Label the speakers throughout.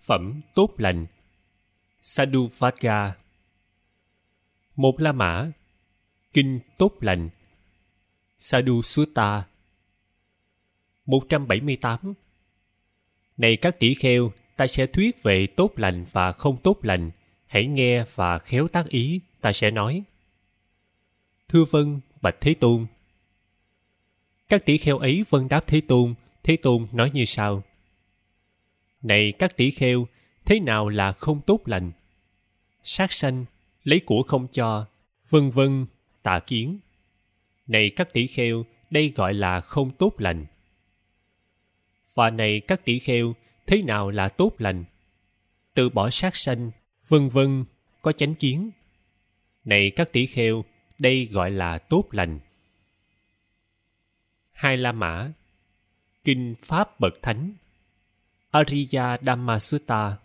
Speaker 1: phẩm tốt lành, Sadhuvagga. Một La Mã, kinh tốt lành, Sadhu Sutta. 178. Này các tỷ kheo, ta sẽ thuyết về tốt lành và không tốt lành, hãy nghe và khéo tác ý, ta sẽ nói. Thưa vâng, bạch Thế Tôn. Các tỷ kheo ấy vâng đáp Thế Tôn nói như sau. Này các tỷ kheo, thế nào là không tốt lành? Sát sanh, lấy của không cho, vân vân, tà kiến. Này các tỷ kheo, đây gọi là không tốt lành. Và này các tỷ kheo, thế nào là tốt lành? Từ bỏ sát sanh, vân vân, có chánh kiến. Này các tỷ kheo, đây gọi là tốt lành. Hai La Mã, kinh Pháp Bậc Thánh, Ariya Dhamma Sutta.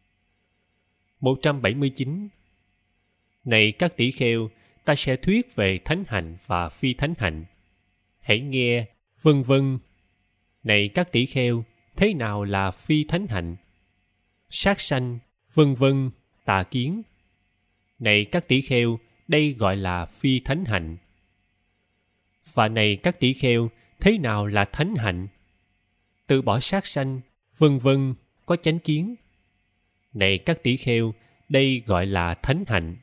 Speaker 1: 179. Này các tỷ kheo, ta sẽ thuyết về thánh hạnh và phi thánh hạnh. Hãy nghe, vân vân. Này các tỷ kheo, thế nào là phi thánh hạnh? Sát sanh, vân vân, tà kiến. Này các tỷ kheo, đây gọi là phi thánh hạnh. Và này các tỷ kheo, thế nào là thánh hạnh? Từ bỏ sát sanh, vân vân, có chánh kiến. Này các tỷ kheo, đây gọi là thánh hạnh.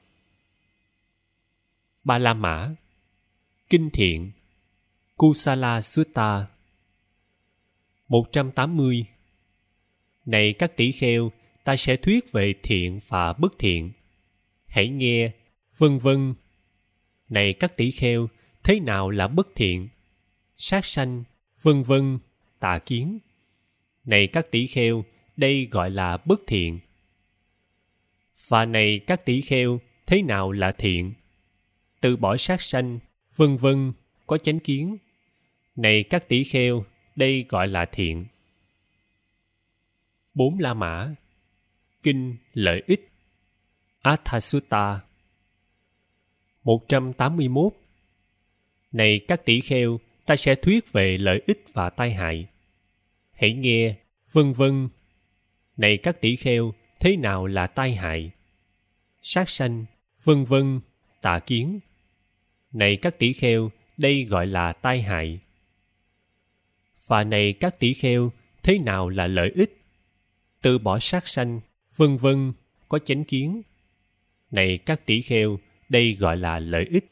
Speaker 1: Ba La Mã, kinh thiện, Kusala Sutta. 180. Này các tỷ kheo, ta sẽ thuyết về thiện và bất thiện. Hãy nghe, vân vân. Này các tỷ kheo, thế nào là bất thiện? Sát sanh, vân vân, tà kiến. Này các tỷ kheo, đây gọi là bất thiện. Và này các tỷ kheo, thế nào là thiện? Từ bỏ sát sanh, vân vân, có chánh kiến. Này các tỷ kheo, đây gọi là thiện. Bốn La Mã, kinh lợi ích, Atthasutta. 181. Này các tỷ kheo, ta sẽ thuyết về lợi ích và tai hại. Hãy nghe, vân vân. Này các tỷ kheo, thế nào là tai hại? Sát sanh, vân vân, tà kiến. Này các tỷ kheo, đây gọi là tai hại. Và này các tỷ kheo, thế nào là lợi ích? Từ bỏ sát sanh, vân vân, có chánh kiến. Này các tỷ kheo, đây gọi là lợi ích.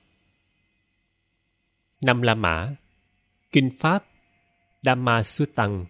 Speaker 1: Năm La Mã, kinh Pháp, Dhamma Suttang.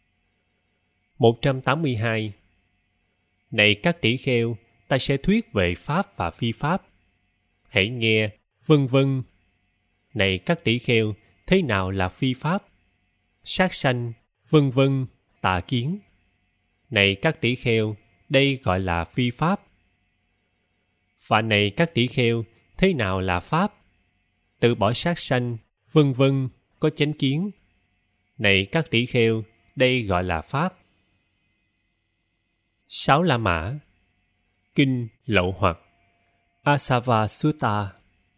Speaker 1: 182. Này các tỷ kheo, ta sẽ thuyết về Pháp và phi Pháp. Hãy nghe, vân vân. Này các tỷ kheo, thế nào là phi Pháp? Sát sanh, vân vân, tà kiến. Này các tỷ kheo, đây gọi là phi Pháp. Và này các tỷ kheo, thế nào là Pháp? Từ bỏ sát sanh, vân vân, có chánh kiến. Này các tỷ kheo, đây gọi là Pháp. Sáu La Mã, kinh Lậu Hoặc, Asava Sutta.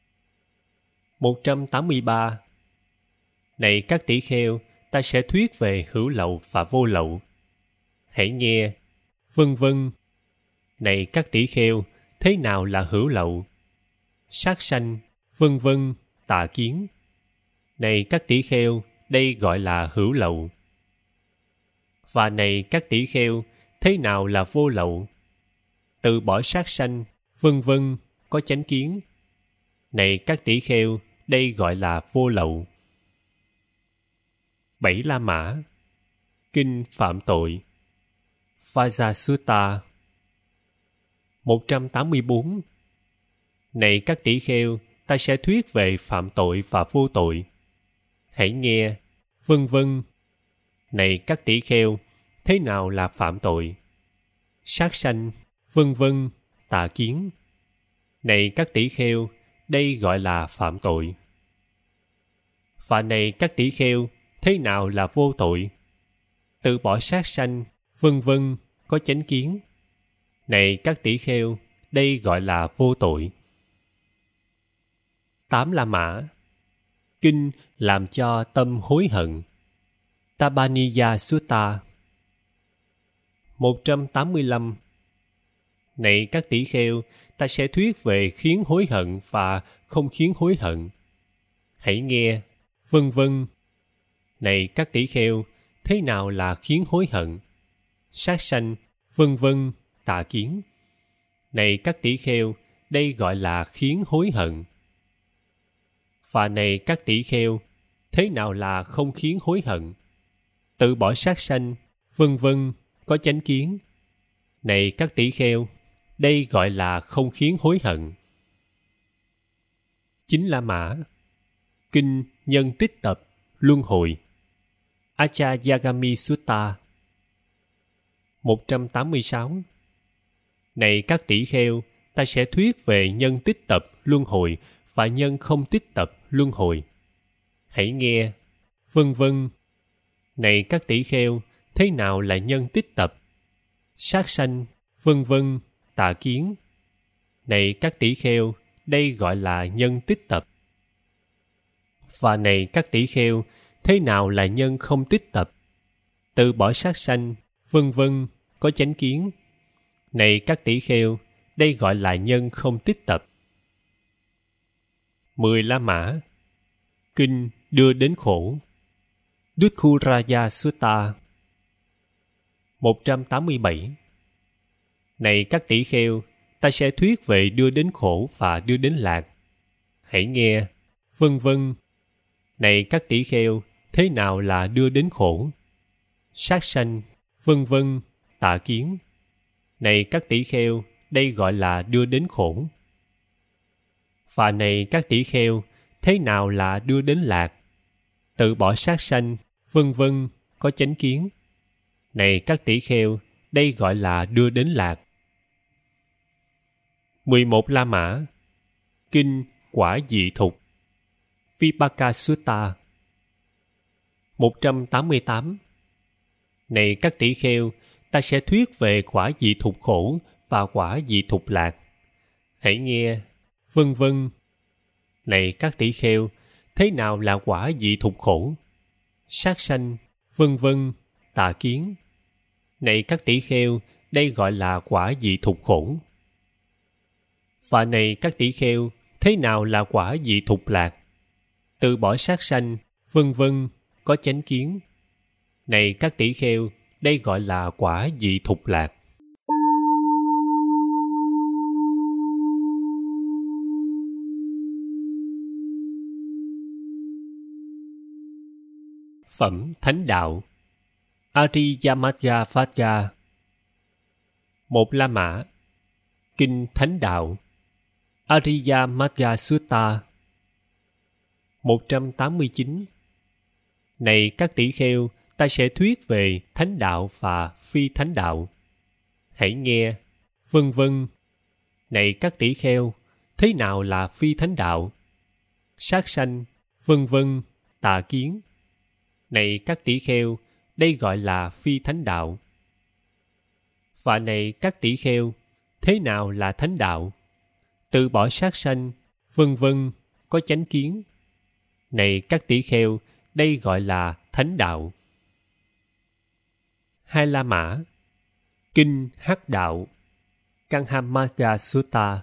Speaker 1: 183. Này các tỷ kheo, ta sẽ thuyết về hữu lậu và vô lậu. Hãy nghe, vân vân. Này các tỷ kheo, thế nào là hữu lậu? Sát sanh, vân vân, tà kiến. Này các tỷ kheo, đây gọi là hữu lậu. Và này các tỷ kheo, thế nào là vô lậu? Từ bỏ sát sanh, vân vân, có chánh kiến. Này các tỷ kheo, đây gọi là vô lậu. Bảy La Mã, kinh phạm tội, Vajasutta. 184. Này các tỷ kheo, ta sẽ thuyết về phạm tội và vô tội. Hãy nghe, vân vân. Này các tỷ kheo, thế nào là phạm tội? Sát sanh, vân vân, tà kiến. Này các tỷ kheo, đây gọi là phạm tội. Và này các tỷ kheo, thế nào là vô tội? Từ bỏ sát sanh, vân vân, có chánh kiến. Này các tỷ kheo, đây gọi là vô tội. Tám La Mã, kinh làm cho tâm hối hận, Tabaniya Sutta. 185. Này các tỷ kheo, ta sẽ thuyết về khiến hối hận và không khiến hối hận. Hãy nghe, vân vân. Này các tỷ kheo, thế nào là khiến hối hận? Sát sanh, vân vân, tà kiến. Này các tỷ kheo, đây gọi là khiến hối hận. Và này các tỷ kheo, thế nào là không khiến hối hận? Từ bỏ sát sanh, vân vân, có chánh kiến. Này các tỷ kheo, đây gọi là không khiến hối hận. Chính La Mã. Kinh Nhân Tích Tập Luân Hồi. Achayagami Sutta. 186. Này các tỷ kheo, ta sẽ thuyết về nhân tích tập luân hồi và nhân không tích tập luân hồi. Hãy nghe, vân vân. Này các tỷ kheo, thế nào là nhân tích tập? Sát sanh, vân vân, tà kiến. Này các tỷ kheo, đây gọi là nhân tích tập. Và này các tỷ kheo, thế nào là nhân không tích tập? Từ bỏ sát sanh, vân vân, có chánh kiến. Này các tỷ kheo, đây gọi là nhân không tích tập. 10 La Mã. Kinh đưa đến khổ. Dukkhuraya Sutta. 187. Này các tỷ kheo, ta sẽ thuyết về đưa đến khổ và đưa đến lạc. Hãy nghe, vân vân. Này các tỷ kheo, thế nào là đưa đến khổ? Sát sanh, vân vân, tà kiến. Này các tỷ kheo, đây gọi là đưa đến khổ. Và này các tỷ kheo, thế nào là đưa đến lạc? Từ bỏ sát sanh, vân vân, có chánh kiến. Này các tỷ kheo, đây gọi là đưa đến lạc. 11 La Mã. Kinh Quả Dị Thục. Vipaka Sutta. 188. Này các tỷ kheo, ta sẽ thuyết về quả dị thục khổ và quả dị thục lạc. Hãy nghe, vân vân. Này các tỷ kheo, thế nào là quả dị thục khổ? Sát sanh, vân vân, tà kiến. Này các tỷ kheo, đây gọi là quả dị thục khổ. Và này các tỷ kheo, thế nào là quả dị thục lạc? Từ bỏ sát sanh, vân vân, có chánh kiến. Này các tỷ kheo, đây gọi là quả dị thục lạc. Phẩm Thánh Đạo. Ariyamatga Phadga. 1 La Mã. Kinh Thánh Đạo. Ariyamatga Sutta. 189. Này các tỷ kheo, ta sẽ thuyết về thánh đạo và phi thánh đạo. Hãy nghe, vân vân. Này các tỷ kheo, thế nào là phi thánh đạo? Sát sanh, vân vân, tà kiến. Này các tỷ kheo, đây gọi là phi thánh đạo. Và này các tỷ kheo, thế nào là thánh đạo? Từ bỏ sát sanh, vân vân, có chánh kiến. Này các tỷ kheo, đây gọi là thánh đạo. 2 La Mã. Kinh Hắc Đạo. Kanhamagga Sutta.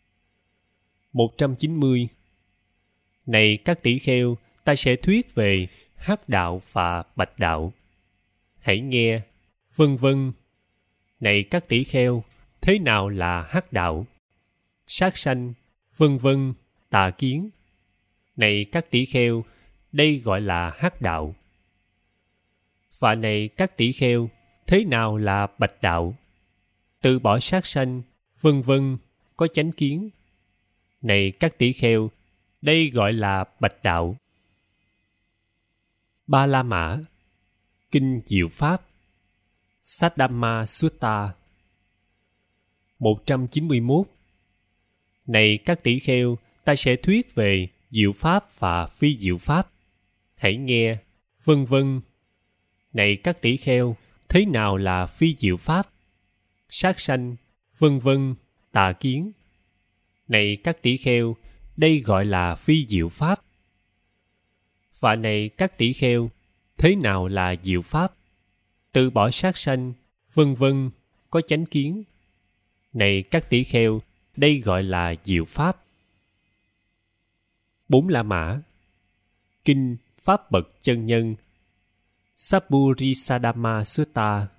Speaker 1: 190. Này các tỷ kheo, ta sẽ thuyết về Hắc Đạo và Bạch Đạo. Hãy nghe, vân vân. Này các tỷ kheo, thế nào là Hắc Đạo? Sát sanh, vân vân, tà kiến. Này các tỷ kheo, đây gọi là Hắc Đạo. Và này các tỷ kheo, thế nào là Bạch Đạo? Từ bỏ sát sanh, vân vân, có chánh kiến. Này các tỷ kheo, đây gọi là Bạch Đạo. 3 La Mã. Kinh Diệu Pháp. Saddhamma Sutta. 191. Này các tỷ kheo, ta sẽ thuyết về diệu pháp và phi diệu pháp. Hãy nghe, vân vân. Này các tỷ kheo, thế nào là phi diệu pháp? Sát sanh, vân vân, tà kiến. Này các tỷ kheo, đây gọi là phi diệu pháp. Và này các tỷ kheo, thế nào là diệu pháp? Từ bỏ sát sanh, vân vân, có chánh kiến. Này các tỷ kheo, đây gọi là diệu pháp. 4 La Mã. Kinh Pháp Bậc Chân Nhân Sabburisadhamma Sutta.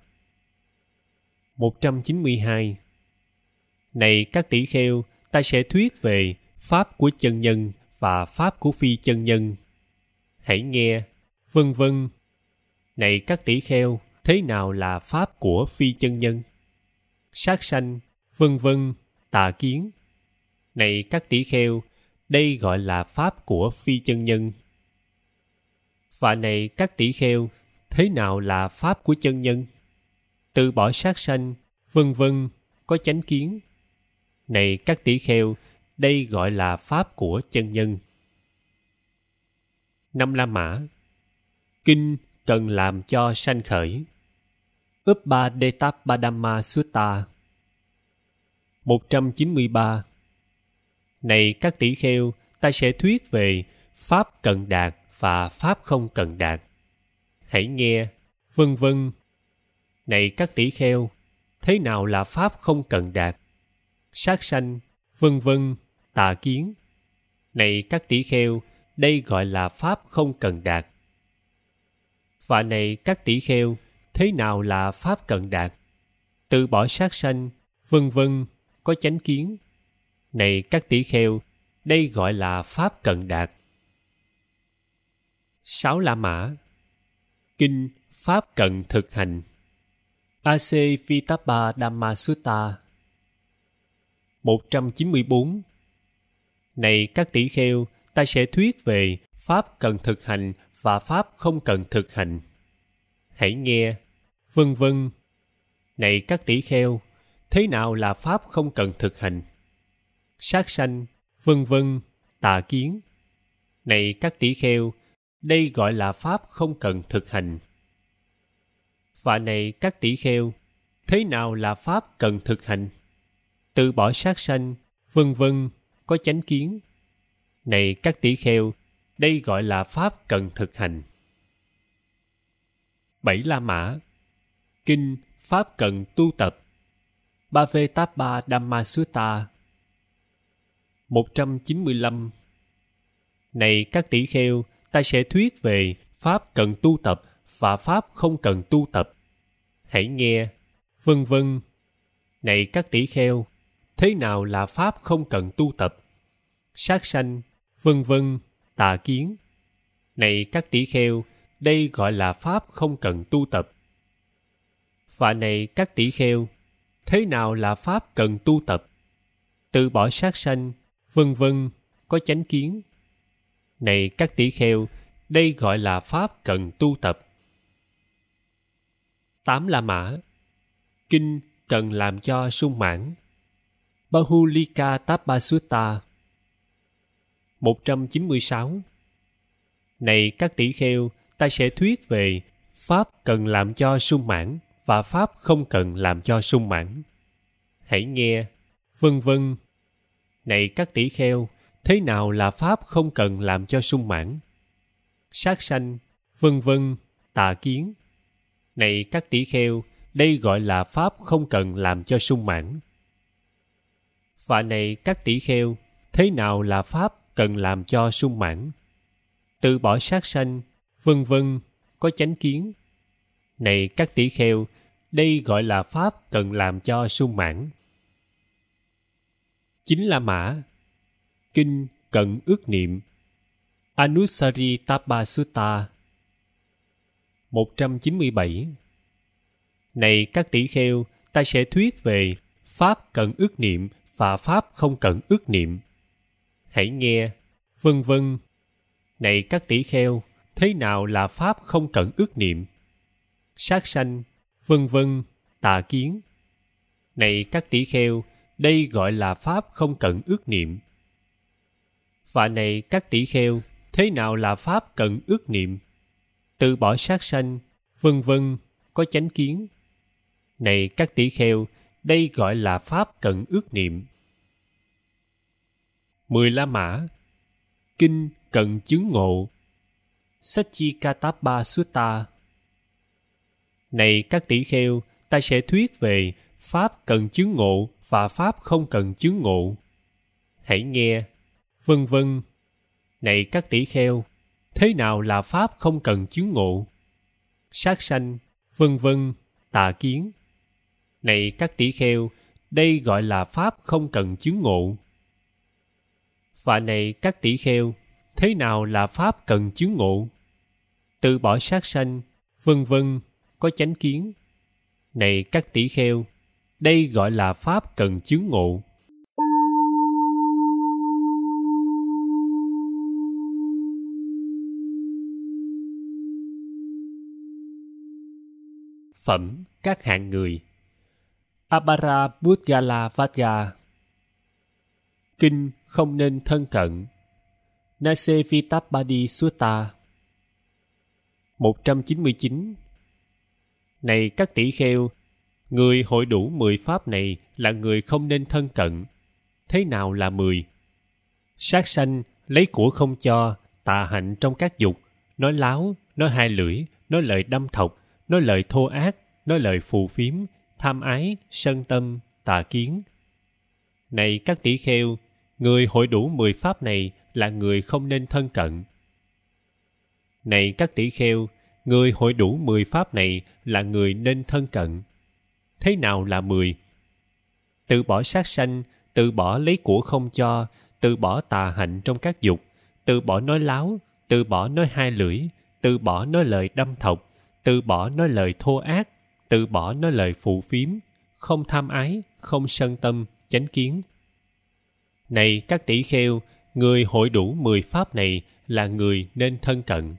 Speaker 1: 192. Này các tỷ kheo, ta sẽ thuyết về pháp của chân nhân và pháp của phi chân nhân. Hãy nghe, vân vân. Này các tỷ kheo, thế nào là pháp của phi chân nhân? Sát sanh, vân vân, tà kiến. Này các tỷ kheo, đây gọi là pháp của phi chân nhân. Và này các tỷ kheo, thế nào là pháp của chân nhân? Từ bỏ sát sanh, vân vân, có chánh kiến. Này các tỷ kheo, đây gọi là pháp của chân nhân. 5 La Mã. Kinh cần làm cho sanh khởi. Uppādetappadhamma Sutta. 193. Này các tỷ kheo, ta sẽ thuyết về pháp cần đạt và pháp không cần đạt. Hãy nghe, vân vân. Này các tỷ kheo, thế nào là pháp không cần đạt? Sát sanh, vân vân, tà kiến. Này các tỷ kheo, đây gọi là pháp không cần đạt. Và này các tỷ kheo, thế nào là pháp cần đạt? Từ bỏ sát sanh, vân vân, có chánh kiến. Này các tỷ kheo, đây gọi là pháp cần đạt. 6 La Mã. Kinh Pháp cần thực hành. Ase-vitappa Dhamma Sutta. 194. Này các tỷ kheo, ta sẽ thuyết về pháp cần thực hành và pháp không cần thực hành. Hãy nghe, vân vân. Này các tỷ kheo, thế nào là pháp không cần thực hành? Sát sanh, vân vân, tà kiến. Này các tỷ kheo, đây gọi là pháp không cần thực hành. Và này các tỷ kheo, thế nào là pháp cần thực hành? Từ bỏ sát sanh, vân vân, có chánh kiến. Này các tỷ kheo, đây gọi là pháp cần thực hành. 7 La Mã. Kinh Pháp cần tu tập. Bhavetappa Dhamma Sutta. 195. Này các tỷ kheo, ta sẽ thuyết về pháp cần tu tập và pháp không cần tu tập. Hãy nghe, vân vân. Này các tỷ kheo, thế nào là pháp không cần tu tập? Sát sanh, vân vân, tà kiến. Này các tỷ kheo, đây gọi là pháp không cần tu tập. Và này các tỷ kheo, thế nào là pháp cần tu tập? Từ bỏ sát sanh, vân vân, có chánh kiến. Này các tỷ kheo, đây gọi là pháp cần tu tập. 8 La Mã. Kinh cần làm cho sung mãn. Bahulika Tappasutta. 196. Này các tỷ kheo, ta sẽ thuyết về pháp cần làm cho sung mãn và pháp không cần làm cho sung mãn. Hãy nghe, vân vân. Này các tỷ kheo, thế nào là pháp không cần làm cho sung mãn? Sát sanh, vân vân, tà kiến. Này các tỷ kheo, đây gọi là pháp không cần làm cho sung mãn. Và này các tỷ kheo, thế nào là pháp cần làm cho sung mãn? Từ bỏ sát sanh, vân vân, có chánh kiến. Này các tỷ kheo, đây gọi là pháp cần làm cho sung mãn. 9 La Mã. Kinh cần ước niệm. Anussari-tappa Sutta. 197. Này các tỷ kheo, ta sẽ thuyết về pháp cần ước niệm và pháp không cần ước niệm. Hãy nghe, vân vân. Này các tỷ kheo, thế nào là pháp không cần ước niệm? Sát sanh, vân vân, tà kiến. Này các tỷ kheo, đây gọi là pháp không cần ước niệm. Và này các tỷ kheo, thế nào là pháp cần ước niệm? Từ bỏ sát sanh, vân vân, có chánh kiến. Này các tỷ kheo, đây gọi là pháp cần ước niệm. 10 La Mã. Kinh cần chứng ngộ. Satchikatappa Sutta. Này các tỷ kheo, ta sẽ thuyết về pháp cần chứng ngộ và pháp không cần chứng ngộ. Hãy nghe, vân vân. Này các tỷ kheo, thế nào là pháp không cần chứng ngộ? Sát sanh, vân vân, tà kiến. Này các tỷ kheo, đây gọi là pháp không cần chứng ngộ. Và này các tỷ kheo, thế nào là pháp cần chứng ngộ? Từ bỏ sát sanh, vân vân, có chánh kiến. Này các tỷ kheo, đây gọi là pháp cần chứng ngộ. Phẩm các hạng người. Abhara Vadga. Kinh không nên thân cận. Nasevitapadi Sutta. 199. Này các tỷ kheo, người hội đủ 10 pháp này là người không nên thân cận. Thế nào là 10? Sát sanh, lấy của không cho, tà hạnh trong các dục, nói láo, nói hai lưỡi, nói lời đâm thọc, nói lời thô ác, nói lời phù phiếm, tham ái, sân tâm, tà kiến. Này các tỷ kheo, người hội đủ 10 pháp này là người không nên thân cận. Này các tỷ kheo, người hội đủ 10 pháp này là người nên thân cận. Thế nào là 10? Từ bỏ sát sanh, từ bỏ lấy của không cho, từ bỏ tà hạnh trong các dục, từ bỏ nói láo, từ bỏ nói hai lưỡi, từ bỏ nói lời đâm thọc, từ bỏ nói lời thô ác, từ bỏ nói lời phù phiếm, không tham ái, không sân tâm, chánh kiến. Này các tỷ kheo, người hội đủ 10 pháp này là người nên thân cận.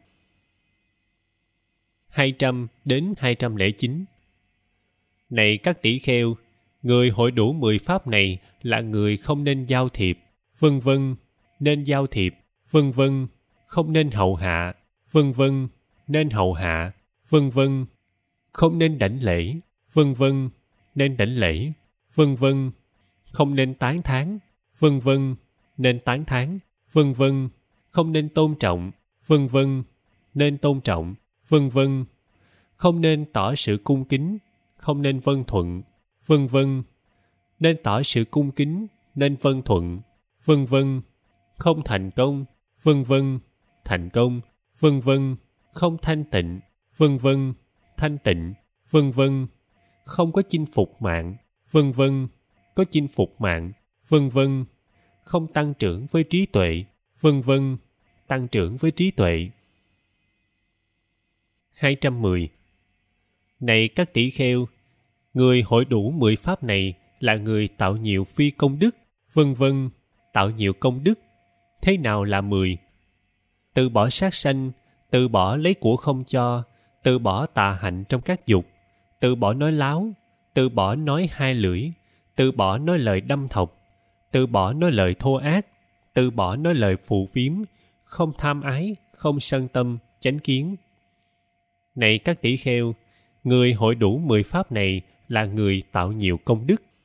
Speaker 1: 200 đến 209. Này các tỷ kheo, người hội đủ 10 pháp này là người không nên giao thiệp, vân vân, nên giao thiệp, vân vân, không nên hậu hạ, vân vân, nên hậu hạ, vân vân, không nên đảnh lễ, vân vân, nên đảnh lễ, vân vân, không nên tán thán, vân vân, nên tán thán, vân vân, không nên tôn trọng, vân vân, nên tôn trọng, vân vân, không nên tỏ sự cung kính, không nên vâng thuận, vân vân, nên tỏ sự cung kính, nên vâng thuận, vân vân, không thành công, vân vân, thành công, vân vân, không thanh tịnh, vân vân, thanh tịnh, vân vân, không có chinh phục mạng, vân vân, có chinh phục mạng, vân vân, không tăng trưởng với trí tuệ, vân vân, tăng trưởng với trí tuệ. 210. Này các tỷ kheo, người hội đủ 10 pháp này là người tạo nhiều phi công đức, vân vân, tạo nhiều công đức. Thế nào là 10? Từ bỏ sát sanh, từ bỏ lấy của không cho, từ bỏ tà hạnh trong các dục, từ bỏ nói láo, từ bỏ nói hai lưỡi, từ bỏ nói lời đâm thọc, từ bỏ nói lời thô ác, từ bỏ nói lời phù phiếm, không tham ái, không sân tâm, chánh kiến. Này các tỷ kheo, người hội đủ 10 pháp này là người tạo nhiều công đức.